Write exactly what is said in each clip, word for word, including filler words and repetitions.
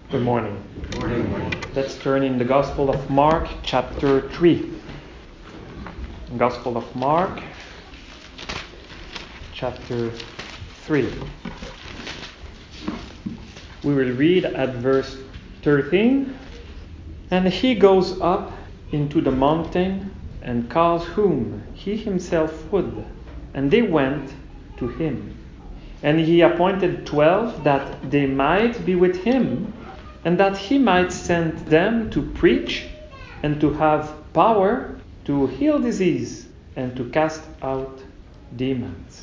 Good morning. Good morning. Let's turn in the Gospel of Mark, chapter three. Gospel of Mark, chapter three. We will read at verse thirteen. And he goes up into the mountain and calls whom he himself would, and they went to him. And he appointed twelve that they might be with him, and that he might send them to preach and to have power to heal disease and to cast out demons.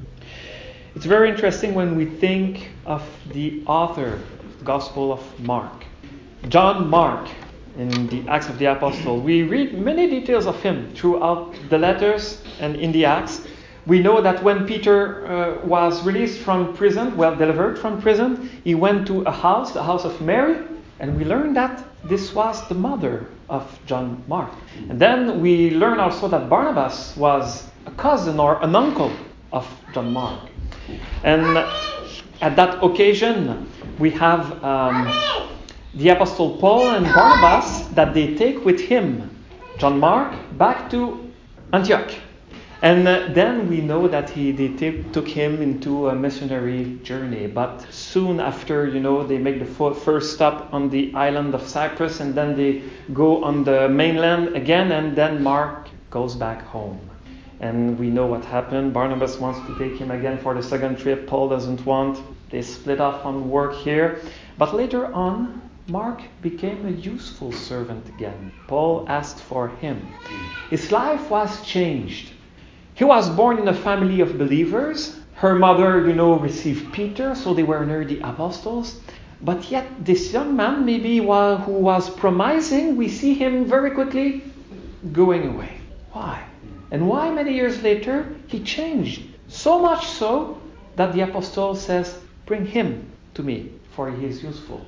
It's very interesting when we think of the author of the Gospel of Mark. John Mark, in the Acts of the Apostle, we read many details of him throughout the letters and in the Acts. We know that when Peter uh, was released from prison, well, delivered from prison, he went to a house, the house of Mary, and we learn that this was the mother of John Mark. And then we learn also that Barnabas was a cousin or an uncle of John Mark. And at that occasion, we have um, the Apostle Paul and Barnabas that they take with him, John Mark, back to Antioch. And uh, then we know that he they t- took him into a missionary journey. But soon after, you know, they make the fo- first stop on the island of Cyprus, and then they go on the mainland again, and then Mark goes back home. And we know what happened. Barnabas wants to take him again for the second trip. Paul doesn't want. They split off on work here. But later on, Mark became a useful servant again. Paul asked for him. His life was changed. He was born in a family of believers. Her mother, you know, received Peter, so they were near the apostles. But yet this young man, maybe while who was promising, we see him very quickly going away. Why? And why many years later he changed? So much so that the apostle says, bring him to me, for he is useful.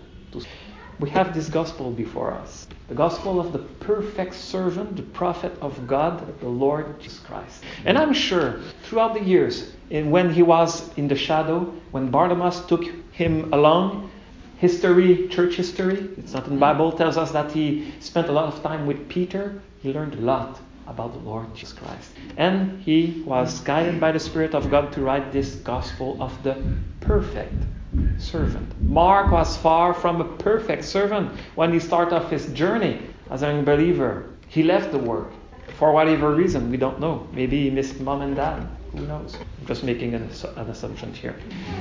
We have this gospel before us. The gospel of the perfect servant, the prophet of God, the Lord Jesus Christ. And I'm sure throughout the years, in, when he was in the shadow, when Barnabas took him along, history, church history, it's not in the Bible, tells us that he spent a lot of time with Peter. He learned a lot about the Lord Jesus Christ. And he was guided by the Spirit of God to write this gospel of the perfect servant. Mark was far from a perfect servant when he started off his journey as a believer. He left the work for whatever reason, we don't know. Maybe he missed mom and dad. Who knows? I'm just making an, an assumption here.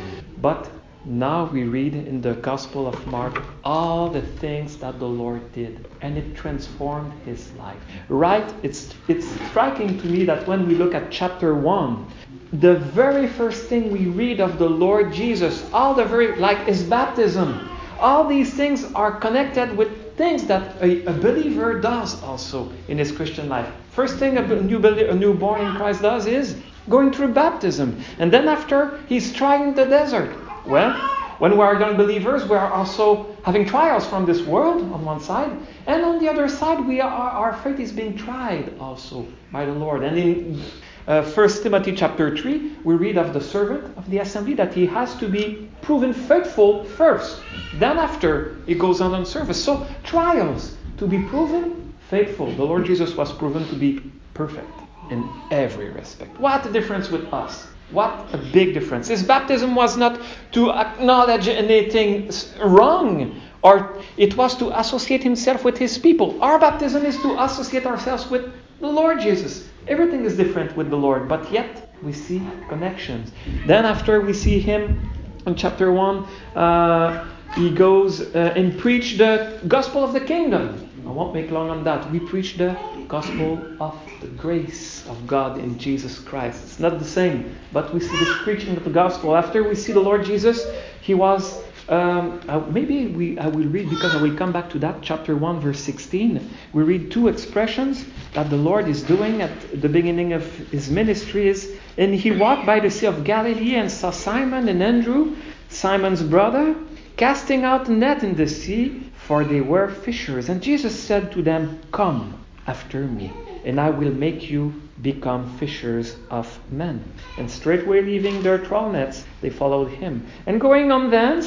But now we read in the Gospel of Mark all the things that the Lord did, and it transformed his life. Right? It's it's striking to me that when we look at chapter one, the very first thing we read of the Lord Jesus, all the very, like his baptism, all these things are connected with things that a, a believer does also in his Christian life. First thing a, new, a newborn in Christ does is going through baptism. And then after, he's trying the desert. Well, when we are young believers, we are also having trials from this world on one side. And on the other side, we are, our faith is being tried also by the Lord. And in Uh, First Timothy chapter three, we read of the servant of the assembly that he has to be proven faithful first. Then after, he goes on on service. So trials to be proven faithful. The Lord Jesus was proven to be perfect in every respect. What a difference with us. What a big difference. His baptism was not to acknowledge anything wrong, or it was to associate himself with his people. Our baptism is to associate ourselves with the Lord Jesus. Everything is different with the Lord, but yet we see connections. Then after we see him in chapter one, uh, he goes uh, and preach the gospel of the kingdom. I won't make long on that. We preach the gospel of the grace of God in Jesus Christ. It's not the same, but we see this preaching of the gospel. After we see the Lord Jesus, he was Um, uh, maybe we I will read, because I will come back to that, chapter one, verse sixteen. We read two expressions that the Lord is doing at the beginning of his ministry. Is, and he walked by the Sea of Galilee and saw Simon and Andrew, Simon's brother, casting out a net in the sea, for they were fishers. And Jesus said to them, come after me, and I will make you become fishers of men. And straightway leaving their trawl nets, they followed him. And going on thence,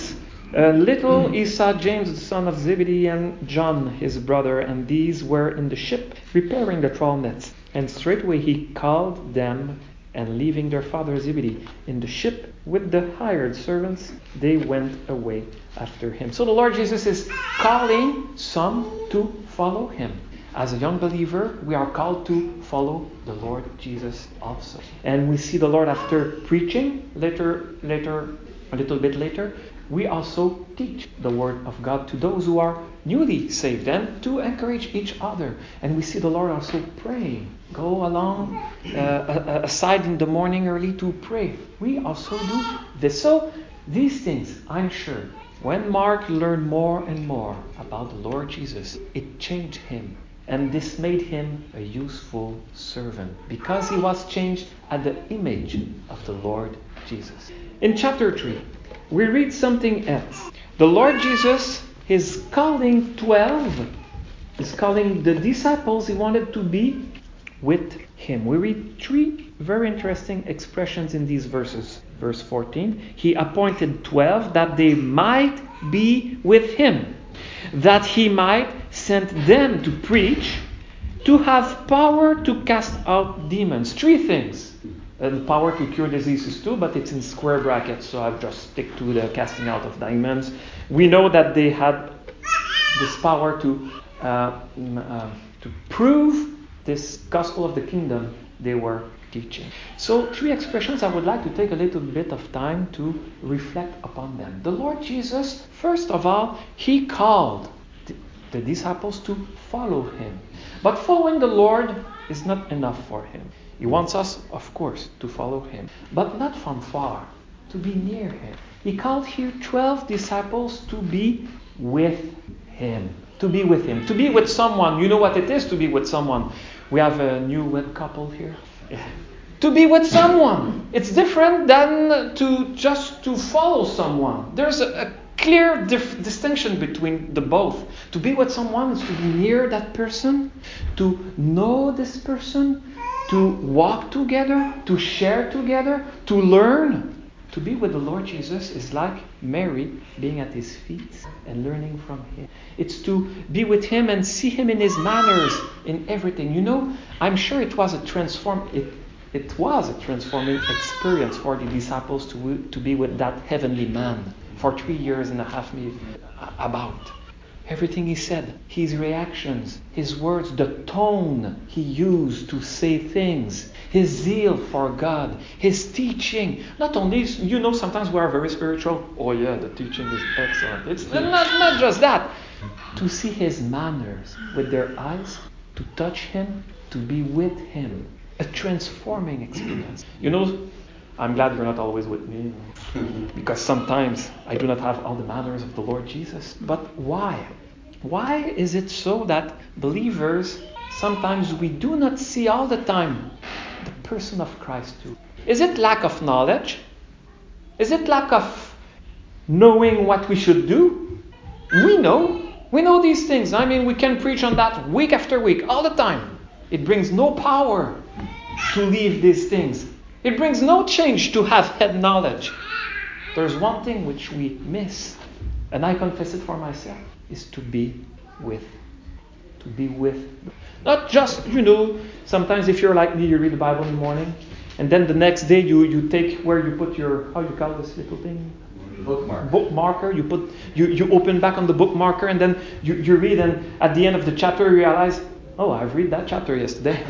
Uh, little he saw James, the son of Zebedee, and John, his brother, and these were in the ship, preparing the trawl nets. And straightway he called them, and leaving their father Zebedee in the ship with the hired servants, they went away after him. So the Lord Jesus is calling some to follow him. As a young believer, we are called to follow the Lord Jesus also. And we see the Lord after preaching, later, later, a little bit later, we also teach the Word of God to those who are newly saved and to encourage each other. And we see the Lord also praying. Go along uh, aside in the morning early to pray. We also do this. So these things, I'm sure, when Mark learned more and more about the Lord Jesus, it changed him. And this made him a useful servant because he was changed at the image of the Lord Jesus. In chapter three, we read something else. The Lord Jesus is calling twelve. He's calling the disciples he wanted to be with him. We read three very interesting expressions in these verses. Verse fourteen, he appointed twelve that they might be with him, that he might send them to preach, to have power to cast out demons. Three things. And power to cure diseases too, but it's in square brackets, so I'll just stick to the casting out of demons. We know that they had this power to uh, uh, to prove this gospel of the kingdom they were teaching. So three expressions, I would like to take a little bit of time to reflect upon them. The Lord Jesus, first of all, he called the, the disciples to follow him. But following the Lord is not enough for him. He wants us, of course, to follow him, but not from far, to be near him. He called here twelve disciples to be with him. To be with him. To be with someone. You know what it is to be with someone. We have a new wed couple here. To be with someone. It's different than to just to follow someone. There's a, a clear dif- distinction between the both. To be with someone is to be near that person, to know this person, to walk together, to share together, to learn. To be with the Lord Jesus is like Mary being at his feet and learning from him. It's to be with him and see him in his manners, in everything. You know, I'm sure it was a transform it it was a transforming experience for the disciples to to be with that heavenly man for three years and a half about. Everything he said, his reactions, his words, the tone he used to say things, his zeal for God, his teaching. Not only, you know, sometimes we are very spiritual. Oh yeah, the teaching is excellent. It's not, not just that. To see his manners with their eyes, to touch him, to be with him. A transforming experience. You know, I'm glad you're not always with me, because sometimes I do not have all the manners of the Lord Jesus. But why? Why is it so that believers, sometimes we do not see all the time the person of Christ too? Is it lack of knowledge? Is it lack of knowing what we should do? We know. We know these things. I mean, we can preach on that week after week, all the time. It brings no power to leave these things. It brings no change to have head knowledge. There's one thing which we miss, and I confess it for myself, is to be with. To be with. Not just, you know, sometimes if you're like me, you read the Bible in the morning, and then the next day you, you take where you put your, how you call this little thing? Bookmark. Bookmarker. You put you, you open back on the bookmarker, and then you, you read, and at the end of the chapter you realize, oh, I've read that chapter yesterday.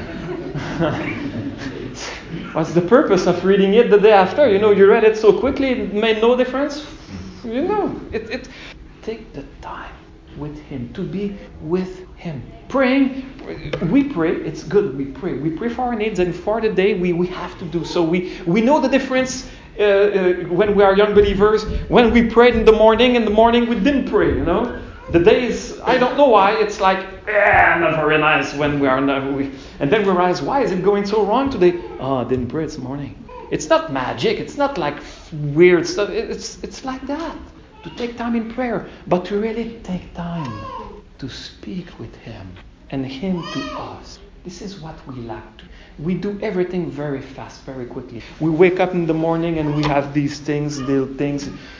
What's the purpose of reading it the day after? You know, you read it so quickly, it made no difference. You know, it, it take the time with him, to be with him. Praying, we pray, it's good, we pray. We pray for our needs, and for the day we, we have to do so. We, we know the difference uh, uh, when we are young believers. When we prayed in the morning, in the morning we didn't pray, you know. The days, I don't know why, it's like, eh, not very nice when we are not. We, and then we realize, why is it going so wrong today? Oh, I didn't pray this morning. It's not magic. It's not like weird stuff. It's it's like that. To take time in prayer, but to really take time to speak with him and him to us. This is what we lack. We do everything very fast, very quickly. We wake up in the morning and we have these things, little things.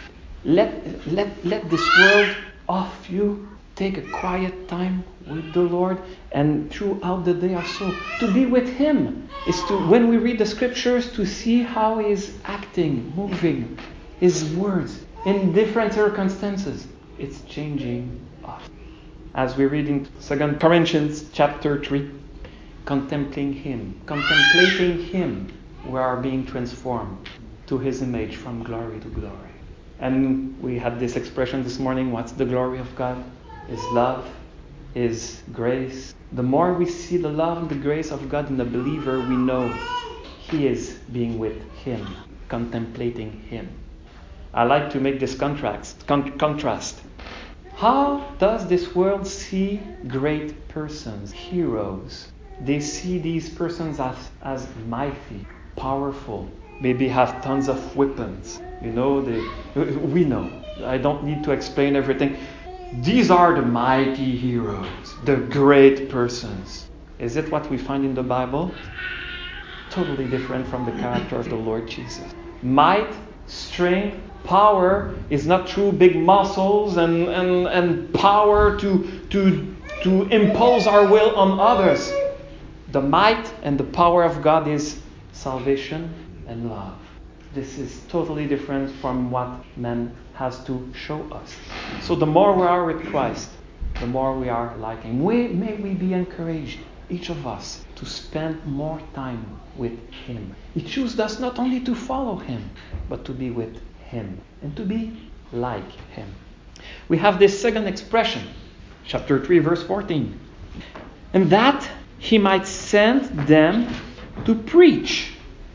Let, let, let this world off you. Take a quiet time with the Lord, and throughout the day also to be with Him is to, when we read the scriptures, to see how He is acting, moving, His words in different circumstances. It's changing us. As we read in Second Corinthians chapter three, contemplating Him, contemplating Him, we are being transformed to His image from glory to glory. And we had this expression this morning, what's the glory of God? His love, His grace. The more we see the love and the grace of God in the believer, we know he is being with Him, contemplating Him. I like to make this contrast. Con- contrast. How does this world see great persons, heroes? They see these persons as, as mighty, powerful, maybe have tons of weapons. You know, they, we know. I don't need to explain everything. These are the mighty heroes, the great persons. Is it what we find in the Bible? Totally different from the character of the Lord Jesus. Might, strength, power is not through big muscles and, and, and power to, to, to impose our will on others. The might and the power of God is salvation and love. This is totally different from what man has to show us. So the more we are with Christ, the more we are like Him. We, may we be encouraged, each of us, to spend more time with Him. He chose us not only to follow Him, but to be with Him and to be like Him. We have this second expression, chapter three, verse fourteen. And that He might send them to preach.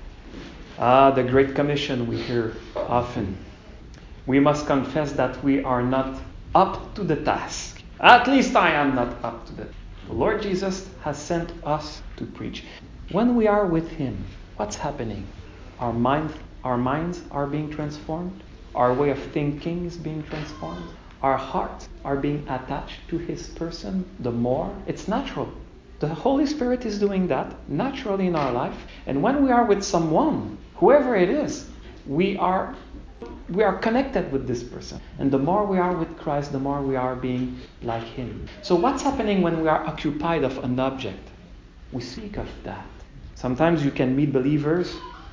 Ah, the Great Commission we hear often. We must confess that we are not up to the task. At least I am not up to it. The Lord Jesus has sent us to preach. When we are with Him, what's happening? Our mind, our minds are being transformed. Our way of thinking is being transformed. Our hearts are being attached to His person. The more, it's natural. The Holy Spirit is doing that naturally in our life. And when we are with someone, whoever it is, we are we are connected with this person. And the more we are with Christ, the more we are being like Him. So what's happening when we are occupied of an object? We speak of that. Sometimes you can meet believers,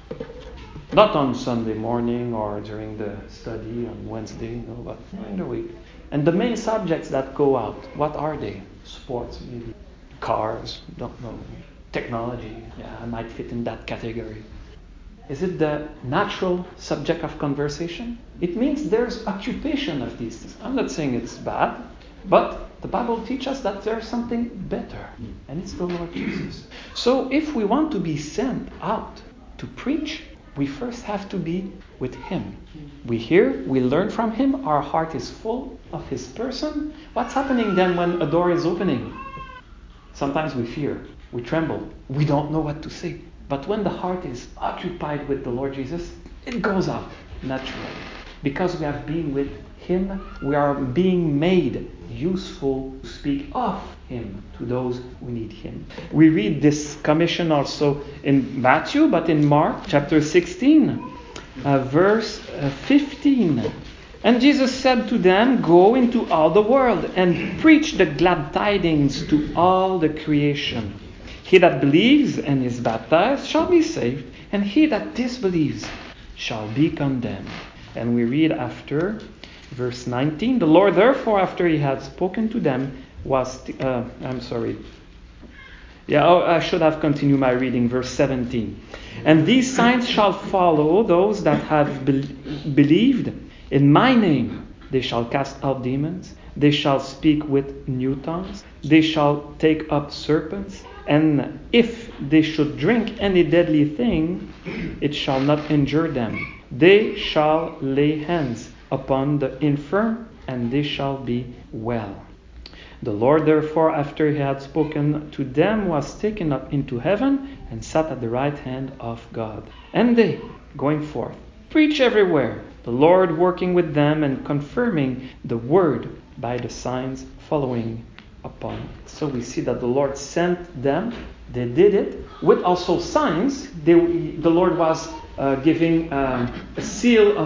not on Sunday morning or during the study on Wednesday, you know, but during the week. And the main subjects that go out, what are they? Sports, maybe. Cars, don't know. Technology, yeah, I might fit in that category. Is it the natural subject of conversation? It means there's occupation of these things. I'm not saying it's bad, but the Bible teaches us that there's something better, and it's the Lord Jesus. So if we want to be sent out to preach, we first have to be with Him. We hear, we learn from Him, our heart is full of His person. What's happening then when a door is opening? Sometimes we fear, we tremble, we don't know what to say. But when the heart is occupied with the Lord Jesus, it goes out naturally. Because we have been with Him, we are being made useful to speak of Him to those who need Him. We read this commission also in Matthew, but in Mark chapter sixteen, uh, verse uh, fifteen. And Jesus said to them, "Go into all the world and preach the glad tidings to all the creation. He that believes and is baptized shall be saved, and he that disbelieves shall be condemned." And we read after, verse nineteen, "The Lord therefore, after He had spoken to them, was..." T- uh, I'm sorry. Yeah, oh, I should have continued my reading, verse seventeen. "And these signs shall follow those that have be- believed. In my name they shall cast out demons. They shall speak with new tongues. They shall take up serpents. And if they should drink any deadly thing, it shall not injure them. They shall lay hands upon the infirm, and they shall be well. The Lord therefore, after He had spoken to them, was taken up into heaven and sat at the right hand of God. And they, going forth, preach everywhere, the Lord working with them and confirming the word by the signs following upon it." So we see that the Lord sent them. They did it with also signs. They, the Lord was uh, giving um, a seal of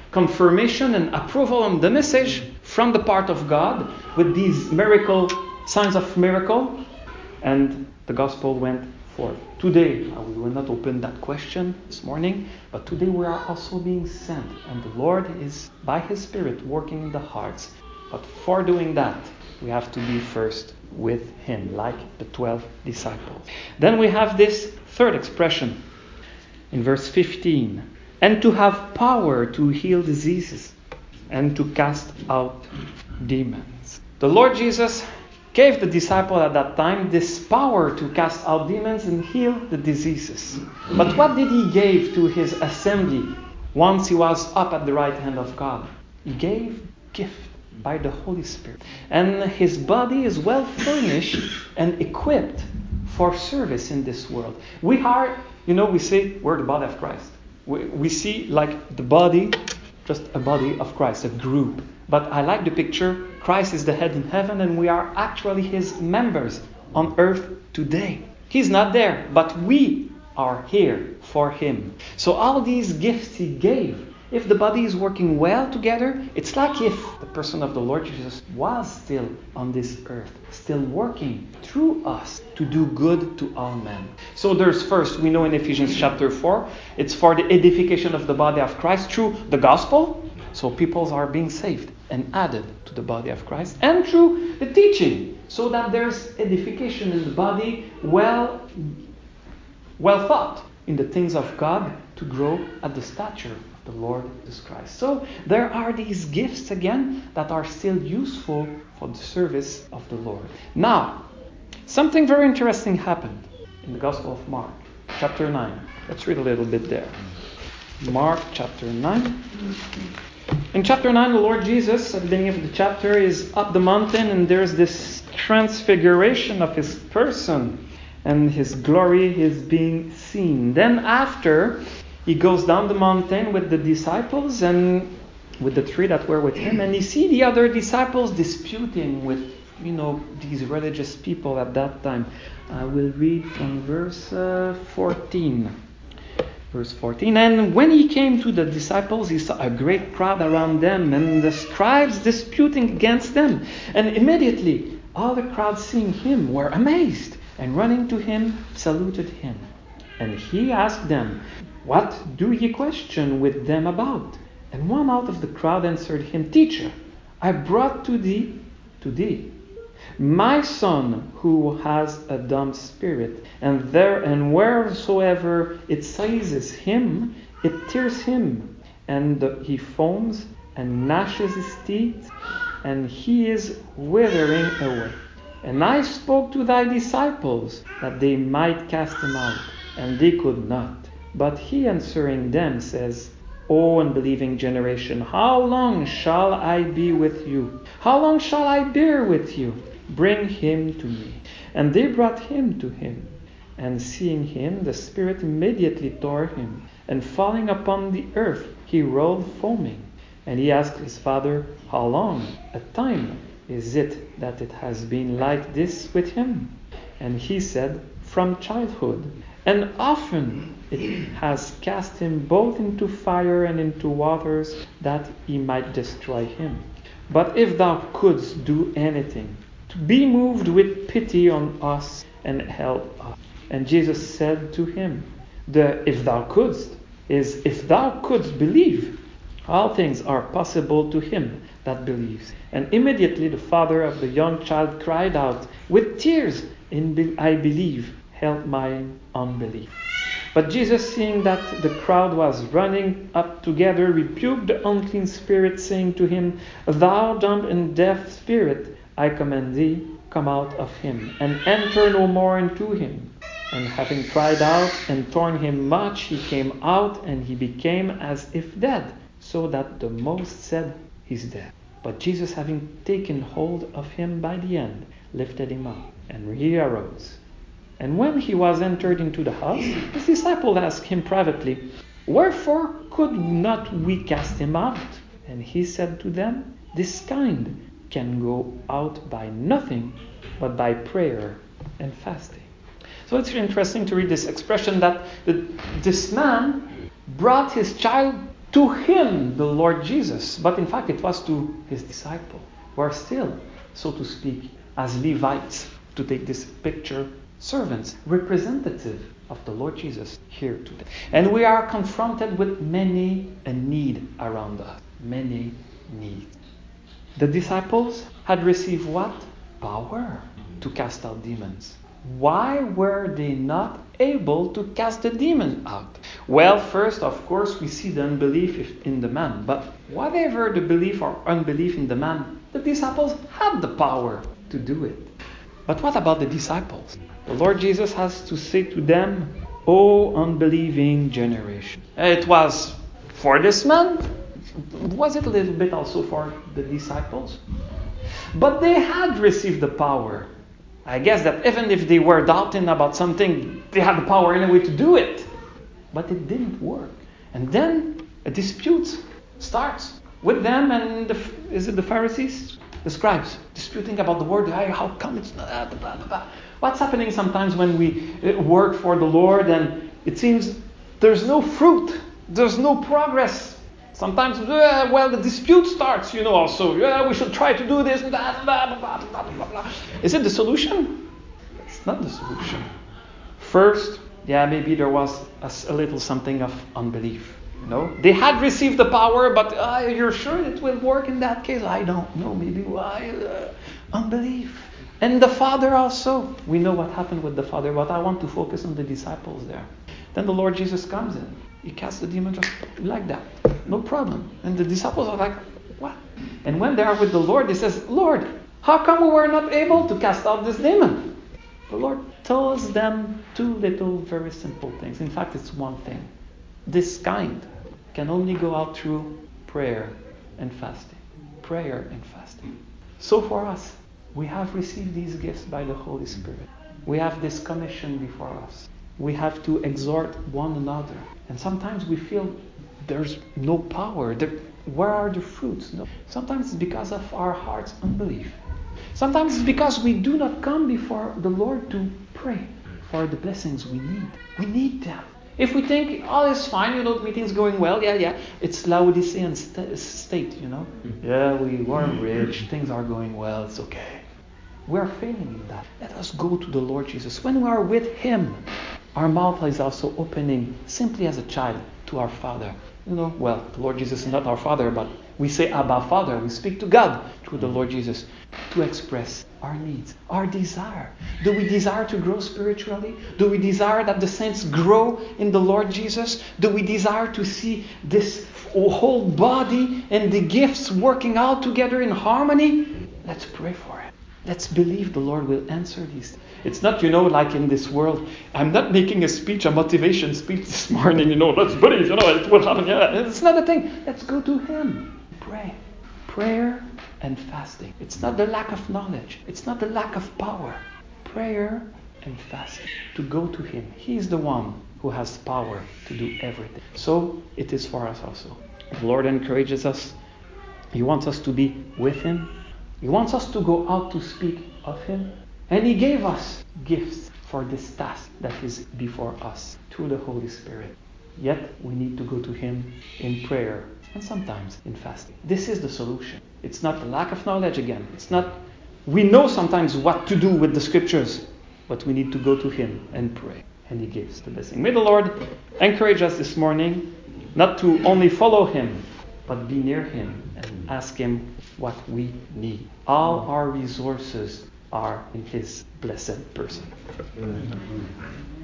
confirmation and approval on the message from the part of God with these miracle signs of miracle, and the gospel went forth. Today, uh, we will not open that question this morning, but today we are also being sent, and the Lord is by His Spirit working in the hearts. But for doing that, we have to be first with Him, like the twelve disciples. Then we have this third expression in verse fifteen. And to have power to heal diseases and to cast out demons. The Lord Jesus gave the disciple at that time this power to cast out demons and heal the diseases. But what did He give to His assembly once He was up at the right hand of God? He gave gift by the Holy Spirit. And His body is well furnished and equipped for service in this world. We are, you know, we say we're the body of Christ. We, we see like the body, just a body of Christ, a group. But I like the picture, Christ is the head in heaven and we are actually His members on earth today. He's not there, but we are here for Him. So all these gifts He gave, if the body is working well together, it's like if the person of the Lord Jesus was still on this earth, still working through us to do good to all men. So there's first, we know in Ephesians chapter four, it's for the edification of the body of Christ through the gospel. So peoples are being saved and added to the body of Christ. And through the teaching, so that there's edification in the body, well, well thought in the things of God to grow at the stature the Lord Jesus Christ. So there are these gifts again that are still useful for the service of the Lord. Now, something very interesting happened in the Gospel of Mark, chapter nine. Let's read a little bit there. Mark chapter nine. In chapter nine, the Lord Jesus, at the beginning of the chapter, is up the mountain and there's this transfiguration of His person and His glory is being seen. Then after, He goes down the mountain with the disciples and with the three that were with Him, and He see the other disciples disputing with, you know, these religious people at that time. I will read from verse uh, fourteen. Verse fourteen. And when He came to the disciples, He saw a great crowd around them, and the scribes disputing against them. And immediately all the crowd seeing Him were amazed, and running to Him saluted Him. And He asked them, What do ye question with them about? And one out of the crowd answered Him, Teacher, I brought to thee, to thee, my son who has a dumb spirit, and there and wheresoever it seizes him, it tears him, and he foams and gnashes his teeth, and he is withering away. And I spoke to thy disciples that they might cast him out, and they could not. But he answering them says, O unbelieving generation, how long shall I be with you? How long shall I bear with you? Bring him to me. And they brought him to him. And seeing him, the spirit immediately tore him, and falling upon the earth, he rolled foaming. And he asked his father, How long a time is it that it has been like this with him? And he said, From childhood. And often it has cast him both into fire and into waters, that he might destroy him. But if thou couldst do anything, to be moved with pity on us and help us. And Jesus said to him, the if thou couldst is if thou couldst believe, all things are possible to him that believes. And immediately the father of the young child cried out with tears, in I believe, help my unbelief. But Jesus, seeing that the crowd was running up together, rebuked the unclean spirit, saying to him, Thou dumb and deaf spirit, I command thee, come out of him, and enter no more into him. And having cried out and torn him much, he came out, and he became as if dead, so that the most said, He's dead. But Jesus, having taken hold of him by the hand, lifted him up, and he arose. And when he was entered into the house, his disciples asked him privately, Wherefore could not we cast him out? And he said to them, This kind can go out by nothing but by prayer and fasting. So it's interesting to read this expression that the, this man brought his child to him, the Lord Jesus. But in fact, it was to his disciples, who are still, so to speak, as Levites, to take this picture, servants, representative of the Lord Jesus here today. And we are confronted with many a need around us. Many needs. The disciples had received what? Power to cast out demons. Why were they not able to cast the demon out? Well, first, of course, we see the unbelief in the man. But whatever the belief or unbelief in the man, the disciples had the power to do it. But what about the disciples? The Lord Jesus has to say to them, "O unbelieving generation." It was for this man. Was it a little bit also for the disciples? But they had received the power. I guess that even if they were doubting about something, they had the power anyway to do it. But it didn't work. And then a dispute starts with them and the, is it the Pharisees? The scribes, disputing about the word. Hey, how come it's not that? Blah, blah, blah. What's happening sometimes when we work for the Lord and it seems there's no fruit, there's no progress. Sometimes, uh, well, the dispute starts, you know, also. Yeah, we should try to do this, and that, blah, blah, blah, blah, blah, blah. Is it the solution? It's not the solution. First, yeah, maybe there was a, a little something of unbelief. You know, they had received the power, but uh, you're sure it will work in that case? I don't know. Maybe why? Uh, unbelief. And the Father also. We know what happened with the Father, but I want to focus on the disciples there. Then the Lord Jesus comes in. He casts the demon just like that. No problem. And the disciples are like, what? And when they are with the Lord, they says, Lord, how come we were not able to cast out this demon? The Lord tells them two little very simple things. In fact, it's one thing. This kind can only go out through prayer and fasting. Prayer and fasting. So for us, we have received these gifts by the Holy Spirit. We have this commission before us. We have to exhort one another. And sometimes we feel there's no power. There, where are the fruits? No. Sometimes it's because of our heart's unbelief. Sometimes it's because we do not come before the Lord to pray for the blessings we need. We need them. If we think, oh, it's fine, you know, the meeting's going well, yeah, yeah, it's Laodicean st- state, you know. Yeah, we were rich, things are going well, it's okay. We are failing in that. Let us go to the Lord Jesus. When we are with Him, our mouth is also opening simply as a child to our Father. You know, well, the Lord Jesus is not our Father, but we say Abba Father. We speak to God through the Lord Jesus to express our needs, our desire. Do we desire to grow spiritually? Do we desire that the saints grow in the Lord Jesus? Do we desire to see this whole body and the gifts working out together in harmony? Let's pray for it. Let's believe the Lord will answer these. It's not, you know, like in this world. I'm not making a speech, a motivation speech this morning, you know, let's believe, you know, it will happen. Yeah, it's not a thing. Let's go to Him. Pray. Prayer and fasting. It's not the lack of knowledge. It's not the lack of power. Prayer and fasting. To go to Him. He is the one who has power to do everything. So it is for us also. The Lord encourages us. He wants us to be with Him. He wants us to go out to speak of Him. And He gave us gifts for this task that is before us through the Holy Spirit. Yet we need to go to Him in prayer and sometimes in fasting. This is the solution. It's not the lack of knowledge again. It's not, we know sometimes what to do with the Scriptures, but we need to go to Him and pray. And He gives the blessing. May the Lord encourage us this morning not to only follow Him, but be near Him and ask Him what we need. All our resources are in His blessed person. Amen.